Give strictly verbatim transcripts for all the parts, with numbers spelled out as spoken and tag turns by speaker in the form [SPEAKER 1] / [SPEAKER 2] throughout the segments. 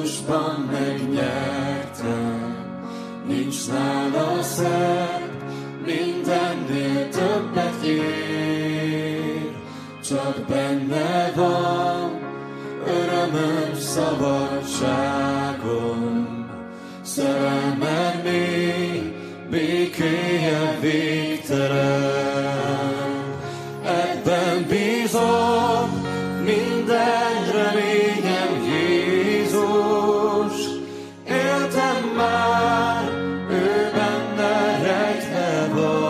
[SPEAKER 1] Jézusban megnyertem, nincs nála szebb, mindennél többet ér, csak benne van örömöm, szabadságom, szerelmem mély, békéje végtelen. Ebben bízom, minden reményem Jézus, éltem már, ő benne rejtve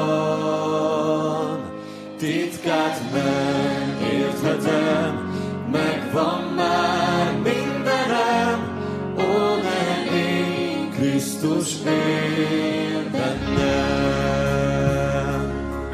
[SPEAKER 1] van. Titkát megérthetem, megvan már mindenem, ó, ne én, Krisztus él bennem.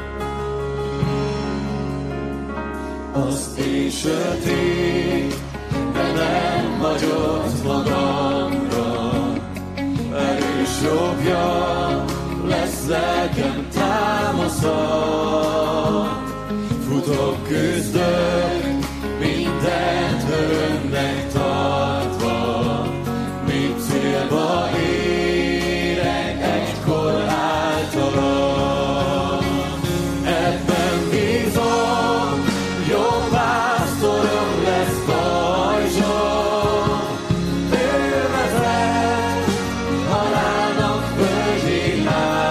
[SPEAKER 1] Az éj sötét, de nem hagyott magamra, erős jobbja lesz lelkem támaszat. Futok, küzdök, mindent örömnek tartva, míg célba érek egykor általam. Ebben bízom, jó pásztorom lesz pajzsom, ő vezet halálnak völgyén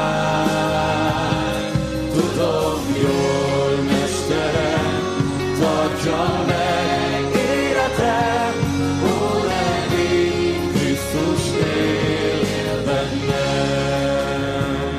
[SPEAKER 1] át. Tudom jól, mesterem, tartsa meg életem, ó, ne én, Krisztus él bennem.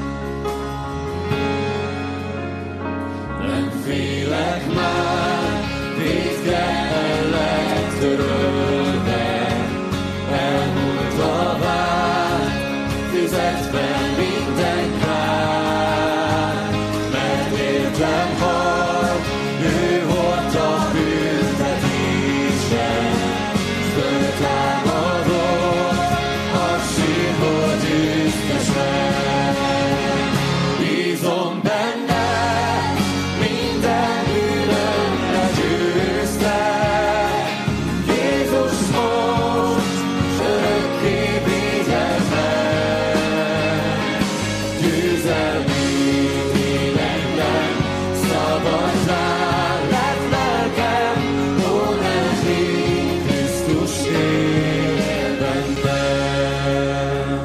[SPEAKER 1] Nem félek már, vétke el lett törölve, elmúlt a vár, fizetve minden kár, mert értem hal, ő hordta büntetésen, s föltámadott a sírból győztesen. Bízom benne, minden bűnömre győztem, Jézus most, s örökké védelmem. Győzelmi életben szabaddá lett lelkem, ó, ne én, Krisztus él bennem.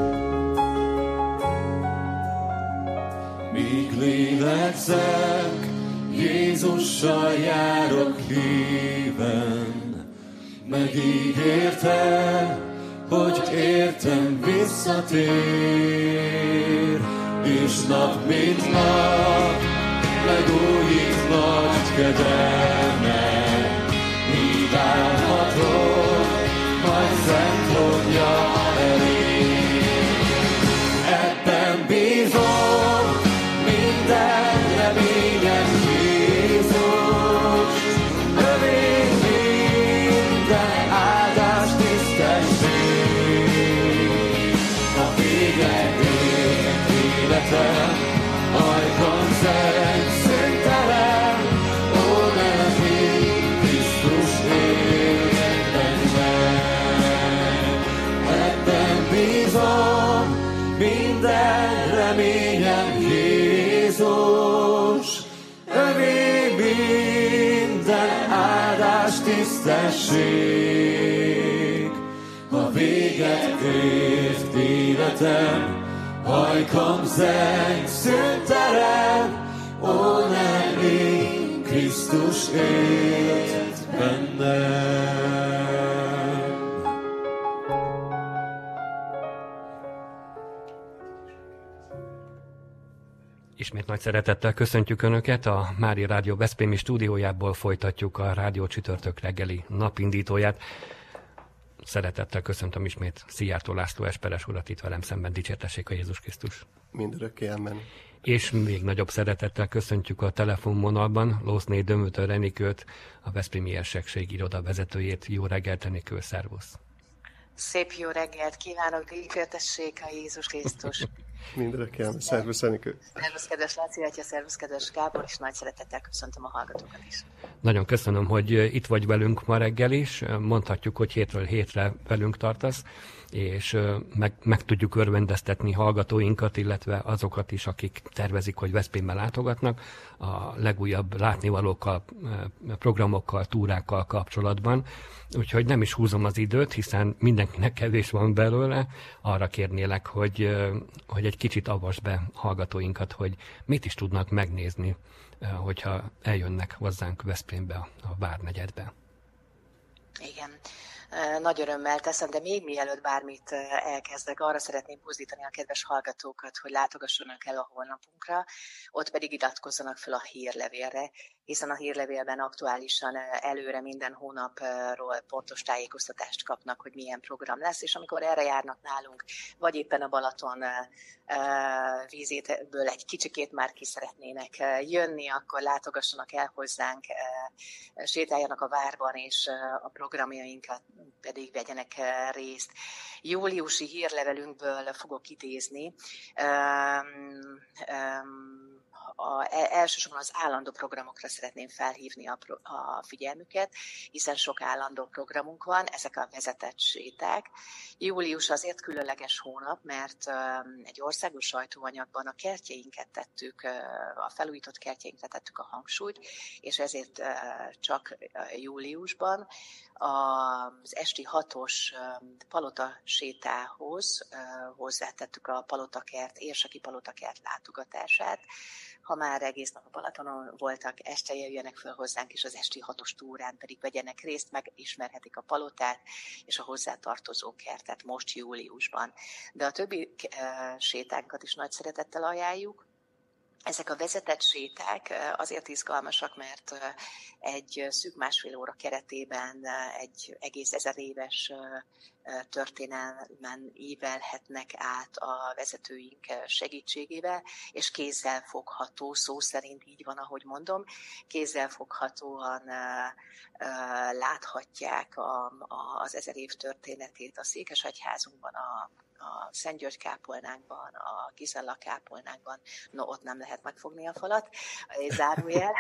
[SPEAKER 1] Míg lélegzek, Jézussal járok híven, megígérte, hogy értem visszatér, és nap mint nap megújít nagy kegyelme, míg állhatok majd szent trónja elé. Ebben bízom, minden reményem Jézus, övé minden áldás, tisztesség. A véget ért életem, ajkon zeng szüntelen, ó, ne én, Krisztus él bennem. Ebben bízom, minden reményem Jézus, övé minden áldás, tisztesség. A véget ért életem, ajkam zeng szüntelen, ó, ne én, Krisztus élt bennem.
[SPEAKER 2] Ismét nagy szeretettel köszöntjük Önöket, a Mária Rádió veszprémi stúdiójából folytatjuk a Rádió Csütörtök reggeli napindítóját. Szeretettel köszöntöm ismét Szijjártó László esperes urat itt velem szemben, dicsértessék a Jézus Krisztus.
[SPEAKER 3] Mindörökké amen.
[SPEAKER 2] És még nagyobb szeretettel köszöntjük a telefonvonalban Lószné Dömötör Enikőt, a Veszprémi Érsekség iroda vezetőjét. Jó reggelt, Enikő, szervusz!
[SPEAKER 4] Szép jó reggelt kívánok, dicsértessék a Jézus Krisztus!
[SPEAKER 3] Mindörökké, szervusz Enikő.
[SPEAKER 4] Szervusz kedves Láci atya, szervusz kedves Gábor, és nagy szeretettel köszöntöm a hallgatókat is.
[SPEAKER 2] Nagyon köszönöm, hogy itt vagy velünk ma reggel is. Mondhatjuk, hogy hétről hétre velünk tartasz, és meg, meg tudjuk örvendeztetni hallgatóinkat, illetve azokat is, akik tervezik, hogy Veszprémbe látogatnak, a legújabb látnivalókkal, programokkal, túrákkal kapcsolatban. Úgyhogy nem is húzom az időt, hiszen mindenkinek kevés van belőle. Arra kérnélek, hogy, hogy egy kicsit avasd be hallgatóinkat, hogy mit is tudnak megnézni, hogyha eljönnek hozzánk Veszprémbe, a Várnegyedbe.
[SPEAKER 4] Igen. Nagy örömmel teszem, de még mielőtt bármit elkezdek, arra szeretném buzdítani a kedves hallgatókat, hogy látogassanak el a honlapunkra, ott pedig iratkozzanak fel a hírlevélre, hiszen a hírlevélben aktuálisan előre minden hónapról pontos tájékoztatást kapnak, hogy milyen program lesz, és amikor erre járnak nálunk, vagy éppen a Balaton vízéből egy kicsikét már ki szeretnének jönni, akkor látogassanak el hozzánk, sétáljanak a várban, és a programjainkat pedig vegyenek részt. Júliusi hírlevelünkből fogok idézni. Um, um, A, elsősorban az állandó programokra szeretném felhívni a, a figyelmüket, hiszen sok állandó programunk van, ezek a vezetett séták. Július azért különleges hónap, mert um, egy országos sajtóanyagban a kertjeinket tettük, uh, a felújított kertjeinkre tettük a hangsúlyt, és ezért uh, csak uh, júliusban az esti hatos um, palota sétához uh, hozzátettük a palotakert, érseki palotakert látogatását. Ha már egész nap a Balatonon voltak, este jöjjenek föl hozzánk, és az esti hatos túrán pedig vegyenek részt, megismerhetik a palotát és a hozzátartozó kertet most júliusban. De a többi uh, sétánkat is nagy szeretettel ajánljuk. Ezek a vezetett séták azért izgalmasak, mert egy szűk másfél óra keretében egy egész ezer éves történelmen ívelhetnek át a vezetőink segítségével, és kézzel fogható, szó szerint így van, ahogy mondom, kézzel foghatóan láthatják a, a, az ezer év történetét a Székesegyházunkban, a a Szent György kápolnánkban, a Gizella kápolnánkban, no, ott nem lehet megfogni a falat, zárójel,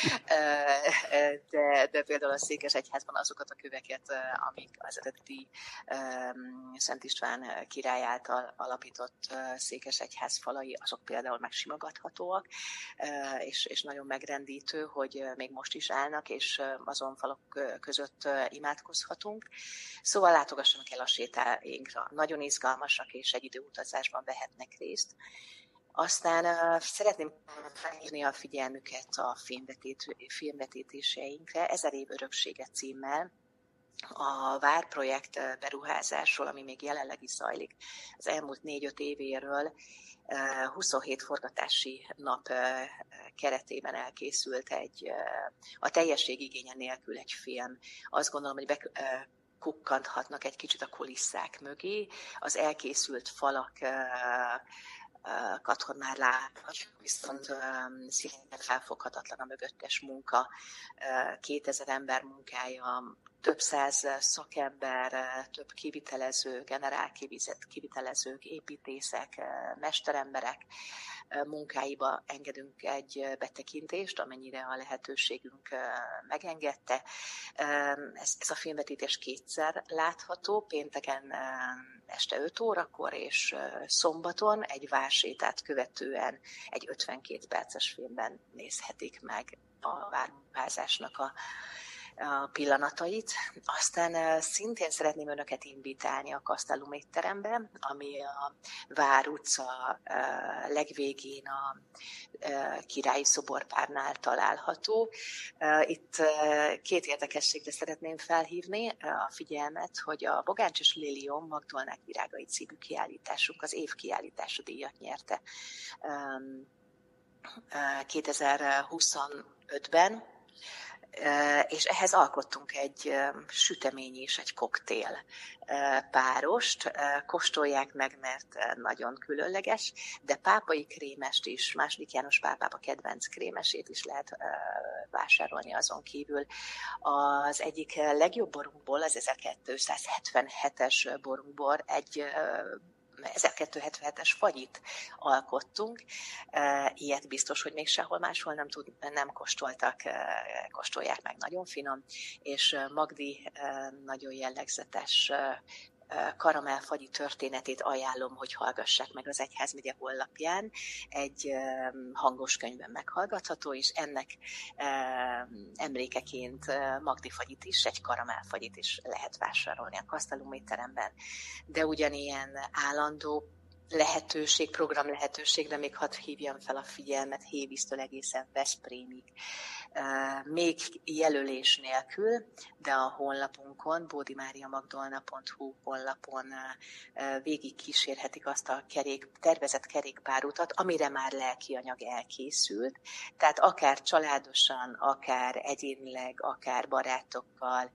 [SPEAKER 4] de, de például a Székesegyházban azokat a köveket, amik az eredeti Szent István király által alapított Székesegyház falai, azok például megsimogathatóak, és, és nagyon megrendítő, hogy még most is állnak, és azon falak között imádkozhatunk. Szóval látogassanak el a sétáinkra. Nagyon izgalmas, és egy időutazásban vehetnek részt. Aztán uh, szeretném felhívni a figyelmüket a filmvetít, filmvetítéseinkre, Ezer év öröksége címmel, a Várprojekt beruházásról, ami még jelenleg is zajlik, az elmúlt négy-öt évéről uh, huszonhét forgatási nap uh, keretében elkészült egy, uh, a teljesség igénye nélkül egy film. Azt gondolom, hogy be, uh, kukkanthatnak egy kicsit a kulisszák mögé. Az elkészült falak kat már láthatjuk, viszont szinte felfoghatatlan a mögöttes munka. kétezer ember munkája, több száz szakember, több kivitelező, generál kivitelezők, építészek, mesteremberek munkáiba engedünk egy betekintést, amennyire a lehetőségünk megengedte. Ez, ez a filmvetítés kétszer látható, pénteken este öt órakor és szombaton egy vársétát követően egy ötvenkét perces filmben nézhetik meg a várházásnak a a pillanatait. Aztán szintén szeretném önöket invitálni a Castellum étterembe, ami a Vár utca legvégén a Királyi Szoborpárnál található. Itt két érdekességre szeretném felhívni a figyelmet, hogy a Bogáncs és Lilium Magdolnák virágai című kiállításunk az év kiállítása díjat nyerte kétezer-huszonötben, és ehhez alkottunk egy sütemény és egy koktél párost. Kóstolják meg, mert nagyon különleges, de pápai krémest is, második János Pál pápa kedvenc krémesét is lehet vásárolni azon kívül. Az egyik legjobb borunkból, az ezerkétszázhetvenhetes borunkbor egy ezerkétszázhetvenhetes fagyit alkottunk. Ilyet biztos, hogy még sehol máshol nem, tud, nem kóstoltak, kóstolják meg, nagyon finom, és Magdi nagyon jellegzetes karamellfagyi történetét ajánlom, hogy hallgassák meg az Egyházmegye honlapján. Egy hangos könyvben meghallgatható, és ennek emlékeként Magdi fagyit is, egy karamellfagyit is lehet vásárolni a Castellum étteremben. De ugyanilyen állandó lehetőség, program lehetőség, de még hadd hívjam fel a figyelmet Hévíztől egészen Veszprémig. Még jelölés nélkül, de a honlapunkon, bódimáriamagdolna pont hu honlapon végig kísérhetik azt a kerék, tervezett kerékpárutat, amire már lelki anyag elkészült. Tehát akár családosan, akár egyénileg, akár barátokkal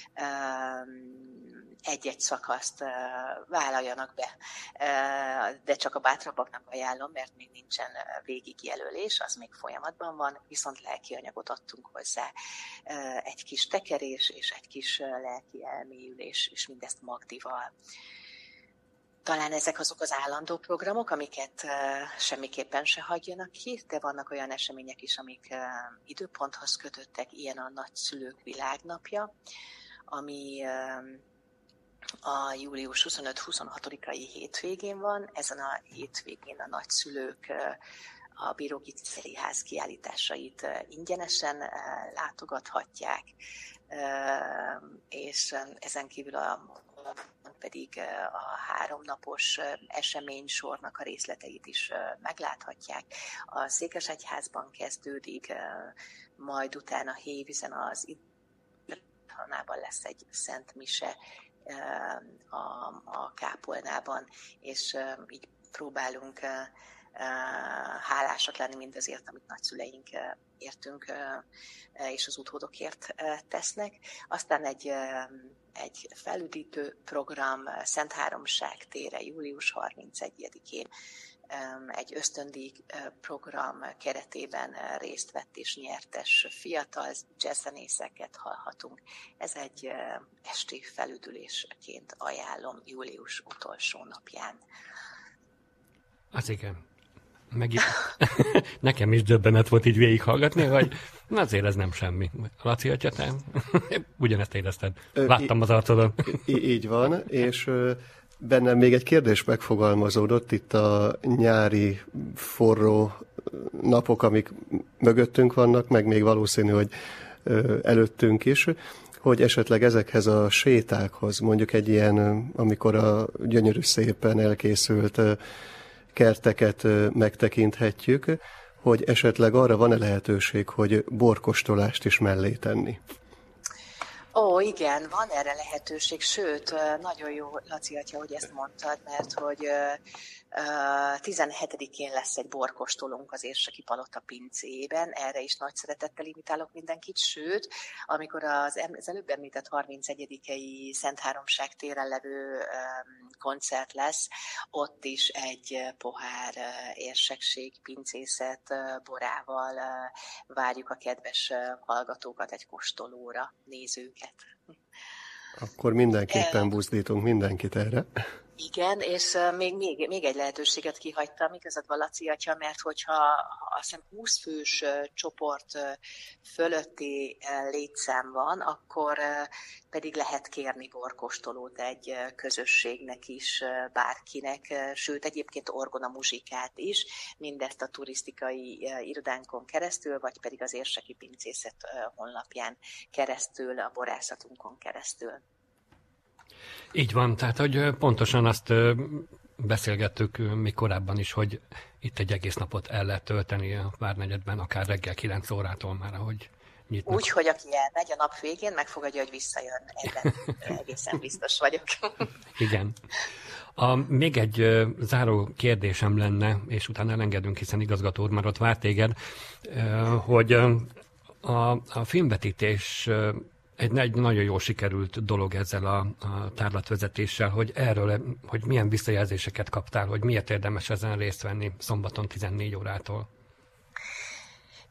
[SPEAKER 4] egy-egy szakaszt vállaljanak be. De csak a bátrabbaknak ajánlom, mert még nincsen végigjelölés, az még folyamatban van, viszont lelki anyagot adtunk hozzá. Egy kis tekerés és egy kis lelki elmélyülés, és mindezt Magdival. Talán ezek azok az állandó programok, amiket semmiképpen se hagyjanak ki, de vannak olyan események is, amik időponthoz kötöttek, ilyen a Nagyszülők Világnapja, ami a július huszonöt-huszonhatodikai hétvégén van. Ezen a hétvégén a nagyszülők a Bíróki Ház kiállításait ingyenesen látogathatják, és ezen kívül a pedig a háromnapos eseménysornak a részleteit is megláthatják. A Székesegyházban kezdődik, majd utána Hévízen az Idránában lesz egy Szent Mise a, a kápolnában, és így próbálunk hálásak lenni mindazért, amit nagyszüleink értünk, és az utódokért tesznek. Aztán egy, egy felüdítő program Szentháromság tére július harmincegyedikén, egy ösztöndíj program keretében részt vett és nyertes fiatal jazzzenészeket hallhatunk. Ez egy esti felüdülésként ajánlom július utolsó napján.
[SPEAKER 2] Az igen. Meg nekem is döbbenet volt így végighallgatni, hogy azért ez nem semmi. Laci atya, te ugyanezt érezted. Láttam az arcodon.
[SPEAKER 3] Így van, és bennem még egy kérdés megfogalmazódott itt a nyári forró napok, amik mögöttünk vannak, meg még valószínű, hogy előttünk is, hogy esetleg ezekhez a sétákhoz, mondjuk egy ilyen, amikor a gyönyörű szépen elkészült kerteket megtekinthetjük, hogy esetleg arra van-e lehetőség, hogy borkostolást is mellé tenni?
[SPEAKER 4] Ó, igen, van erre lehetőség, sőt, nagyon jó, Laci atya, hogy ezt mondtad, mert hogy tizenhetedikén lesz egy borkostolónk az Érseki Palota pincéjében, erre is nagy szeretettel invitálok mindenkit, sőt, amikor az, az előbb említett harmincegyedikei Szentháromság téren levő koncert lesz, ott is egy pohár érsekség, pincészet borával várjuk a kedves hallgatókat egy kóstolóra, nézőket.
[SPEAKER 3] Akkor mindenképpen buzdítunk mindenkit erre.
[SPEAKER 4] Igen, és még, még, még egy lehetőséget kihagytam, igazad van, Laci atya, mert hogyha azt hiszem húsz fős csoport fölötti létszám van, akkor pedig lehet kérni borkóstolót egy közösségnek is, bárkinek, sőt egyébként orgona muzsikát is, mindezt a turisztikai irodánkon keresztül, vagy pedig az Érseki Pincészet honlapján keresztül, a borászatunkon keresztül.
[SPEAKER 2] Így van, tehát hogy pontosan azt beszélgettük még korábban is, hogy itt egy egész napot el lehet tölteni a Várnegyedben, akár reggel kilenc órától már, ahogy nyitnak.
[SPEAKER 4] Úgy, hogy aki elmegy a nap végén, megfogadja, hogy visszajön. Ebben egészen biztos vagyok. Igen.
[SPEAKER 2] A, még egy uh, záró kérdésem lenne, és utána elengedünk, hiszen igazgató úr már ott vár téged, uh, hogy uh, a, a filmvetítés uh, Egy, egy nagyon jól sikerült dolog ezzel a, a tárlatvezetéssel, hogy erről, hogy milyen visszajelzéseket kaptál, hogy miért érdemes ezen részt venni szombaton tizennégy órától.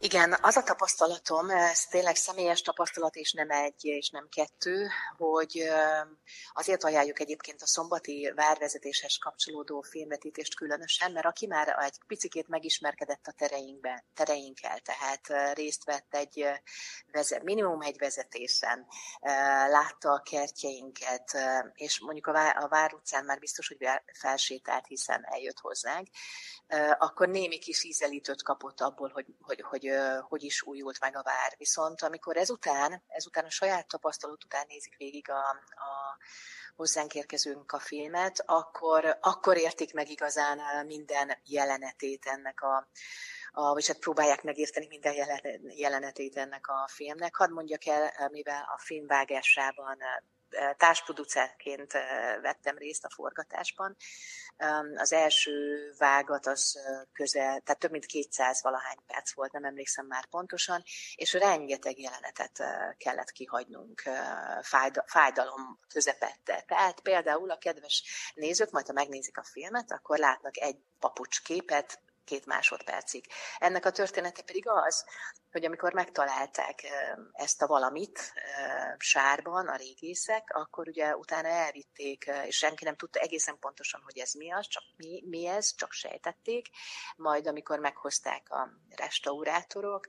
[SPEAKER 4] Igen, az a tapasztalatom, ez tényleg személyes tapasztalat, és nem egy, és nem kettő, hogy azért ajánljuk egyébként a szombati várvezetéshez kapcsolódó filmvetítést különösen, mert aki már egy picikét megismerkedett a tereinkben, tereinkkel, tehát részt vett egy minimum egy vezetésen, látta a kertjeinket, és mondjuk a Vár utcán már biztos, hogy felsétált, hiszen eljött hozzánk, akkor némi kis ízelítőt kapott abból, hogy, hogy, hogy hogy is újult meg a Vár. Viszont amikor ezután, ezután a saját tapasztalat után nézik végig a, a hozzánk érkezőnk a filmet, akkor, akkor értik meg igazán minden jelenetét ennek a, a vagy hát próbálják megérteni minden jelenetét ennek a filmnek. Hadd mondjak el, mivel a filmvágásában társproducerként vettem részt a forgatásban. Az első vágat az közel, tehát több mint kétszáz valahány perc volt, nem emlékszem már pontosan, és rengeteg jelenetet kellett kihagynunk fájdalom közepette. Tehát például a kedves nézők, majd ha megnézik a filmet, akkor látnak egy papucs képet, két másodpercig. Ennek a története pedig az, hogy amikor megtalálták ezt a valamit sárban a régészek, akkor ugye utána elvitték, és senki nem tudta egészen pontosan, hogy ez mi az, csak mi, mi ez, csak sejtették. Majd amikor meghozták a restaurátorok,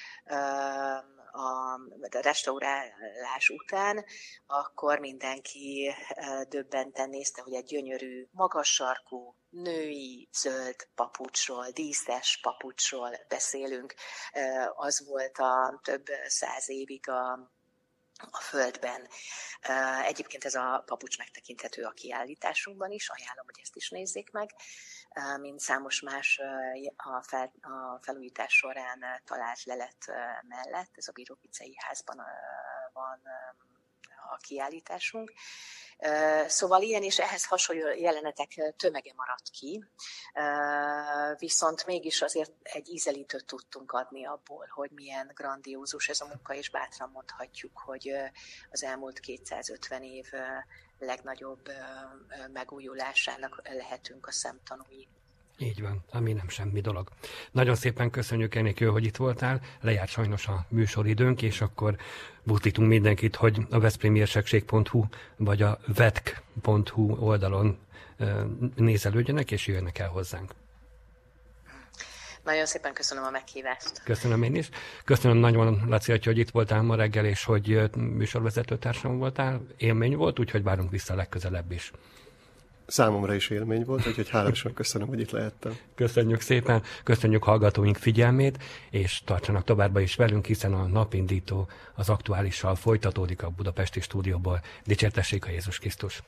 [SPEAKER 4] a restaurálás után, akkor mindenki döbbenten nézte, hogy egy gyönyörű, magas sarkú, női, zöld papucsról, díszes papucsról beszélünk. Az volt a több száz évig a, a földben. Egyébként ez a papucs megtekinthető a kiállításunkban is, ajánlom, hogy ezt is nézzék meg, mint számos más a, fel, a felújítás során talált lelet mellett. Ez a Bíróficei házban van a kiállításunk. Szóval ilyen és ehhez hasonló jelenetek tömege maradt ki, viszont mégis azért egy ízelítőt tudtunk adni abból, hogy milyen grandiózus ez a munka, és bátran mondhatjuk, hogy az elmúlt kétszázötven év legnagyobb megújulásának lehetünk a szemtanúi.
[SPEAKER 2] Így van, ami nem semmi dolog. Nagyon szépen köszönjük, Enikő, hogy itt voltál. Lejárt sajnos a műsoridőnk, és akkor buzdítunk mindenkit, hogy a veszprémi érsekség pont hu vagy a vetk pont hu oldalon nézelődjenek, és jöjjenek el hozzánk.
[SPEAKER 4] Nagyon szépen köszönöm a meghívást.
[SPEAKER 2] Köszönöm én is. Köszönöm nagyon, Laci, hogy itt voltál ma reggel, és hogy műsorvezető társam voltál. Élmény volt, úgyhogy várunk vissza legközelebb is.
[SPEAKER 3] Számomra is élmény volt, úgyhogy hálásan köszönöm, hogy itt lehettem.
[SPEAKER 2] Köszönjük szépen, köszönjük hallgatóink figyelmét, és tartsanak továbbra is velünk, hiszen a napindító az aktuálissal folytatódik a budapesti stúdióból. Dicsértessék a Jézus Krisztus!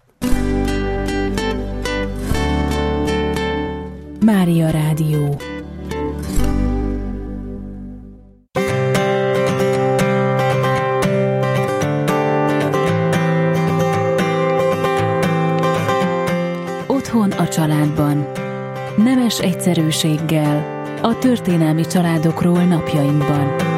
[SPEAKER 5] Mária Rádió. Otthon a családban. Nemes egyszerűséggel a történelmi családokról napjainkban.